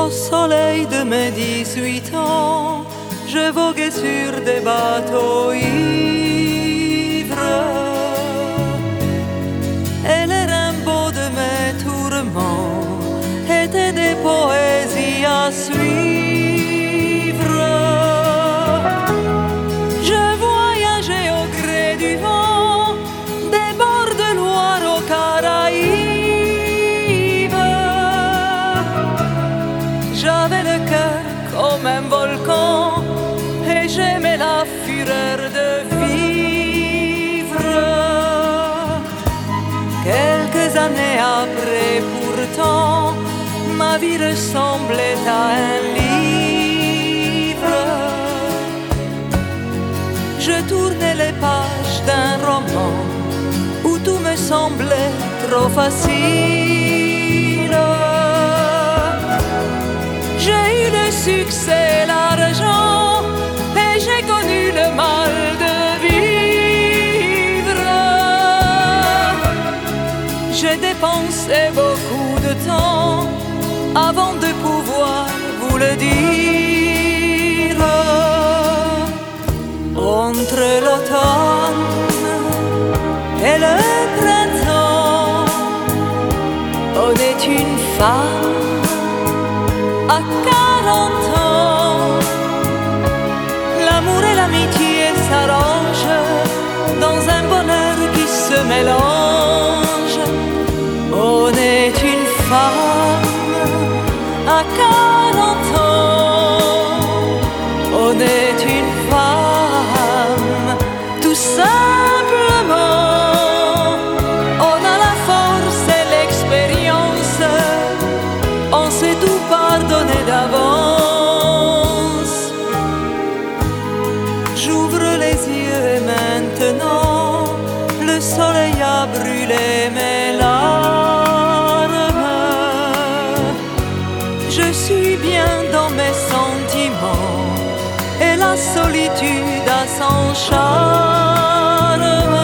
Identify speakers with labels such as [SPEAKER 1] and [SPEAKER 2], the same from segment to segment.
[SPEAKER 1] Au soleil de mes 18 ans, je voguais sur des bateaux ivres, et les rainbows de mes tourments étaient des poésies à suivre. Je voyageais au gré du vent, des bords de Loire aux Caraïbes. J'avais le cœur comme un volcan et j'aimais la fureur de vivre. Quelques années après, pourtant, ma vie ressemblait à un livre. Je tournais les pages d'un roman où tout me semblait trop facile. J'ai eu le succès, l'argent, et j'ai connu le mal de vivre. J'ai dépensé beaucoup de temps avant de pouvoir vous le dire. Entre l'automne et le printemps, on est une femme à 40 ans. L'amour et l'amitié s'arrangent dans un bonheur qui se mélange. On est une femme à 40 ans. On est une femme tout simplement. On a la force et l'expérience, on sait tout pardonner d'avance. J'ouvre les yeux et maintenant le soleil a brûlé mes larmes. Je suis bien dans mes sentiments et la solitude a son charme.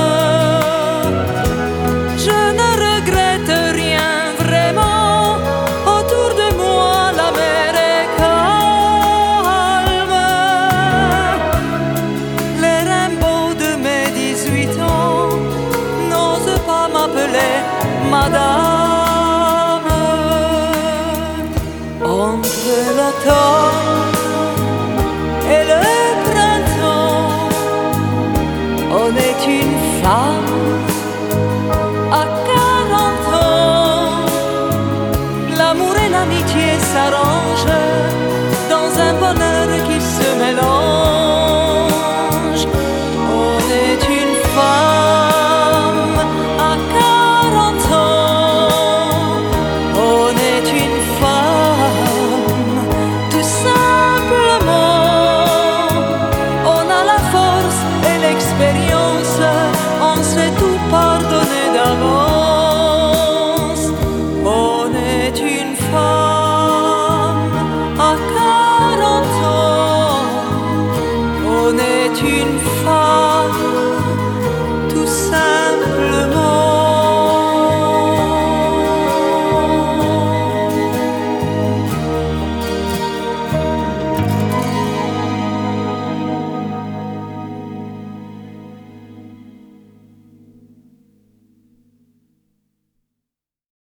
[SPEAKER 1] Je ne regrette rien vraiment, autour de moi la mer est calme. Les rainbows de mes 18 ans n'osent pas m'appeler madame. Entre l'automne et le printemps, on est une femme à 40 ans. L'amour et l'amitié s'arrangent